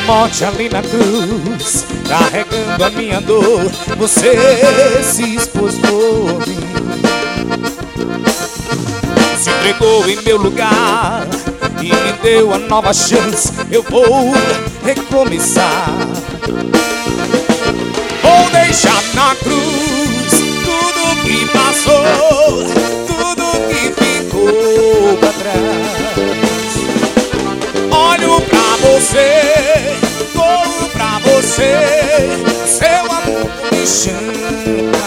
morte ali na cruz, carregando a minha dor, você se expôs por mim. Se entregou em meu lugar e me deu a nova chance. Eu vou recomeçar. Vou deixar na cruz tudo que passou, tudo que ficou pra trás. Olho pra você, corro pra você, seu amor me chama.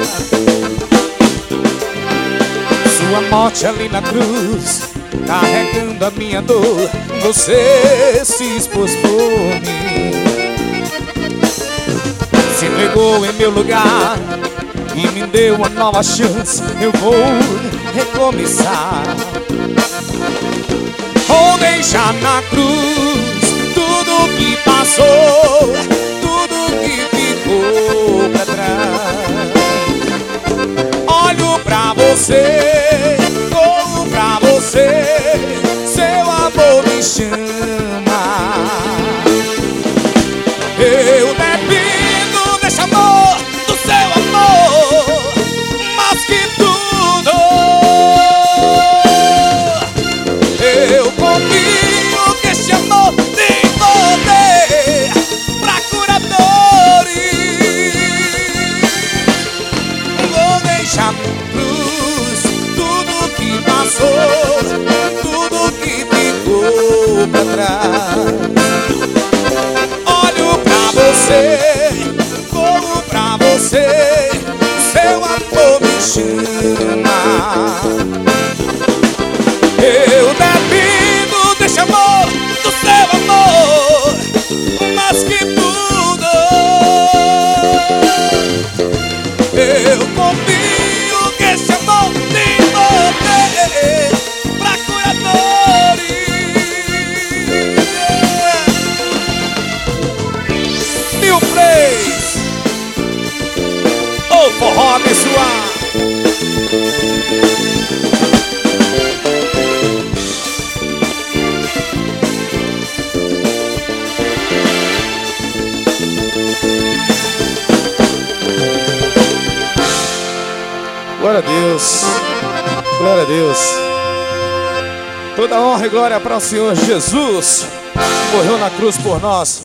Sua morte ali na cruz, carregando a minha dor, você se expôs por mim. Se entregou em meu lugar e me deu uma nova chance. Eu vou recomeçar. Vou deixar na cruz tudo que passou, tudo que ficou pra trás. Olho pra você, corro pra você, seu amor me chama. Eu dependo desse amor, do seu amor, mais que tudo. Eu confio que esse amor tem poder pra curar dores. Vou deixar na cruz tudo que passou, tudo que ficou pra trás. Olho pra você, corro pra você, seu amor me chama. Eu dependo desse amor, do seu amor, mais que tudo. Eu confio que esse amor tem poder pra curar dores. Mil Plays, o forró abençoar. Glória a Deus, glória a Deus. Toda honra e glória para o Senhor Jesus, que morreu na cruz por nós.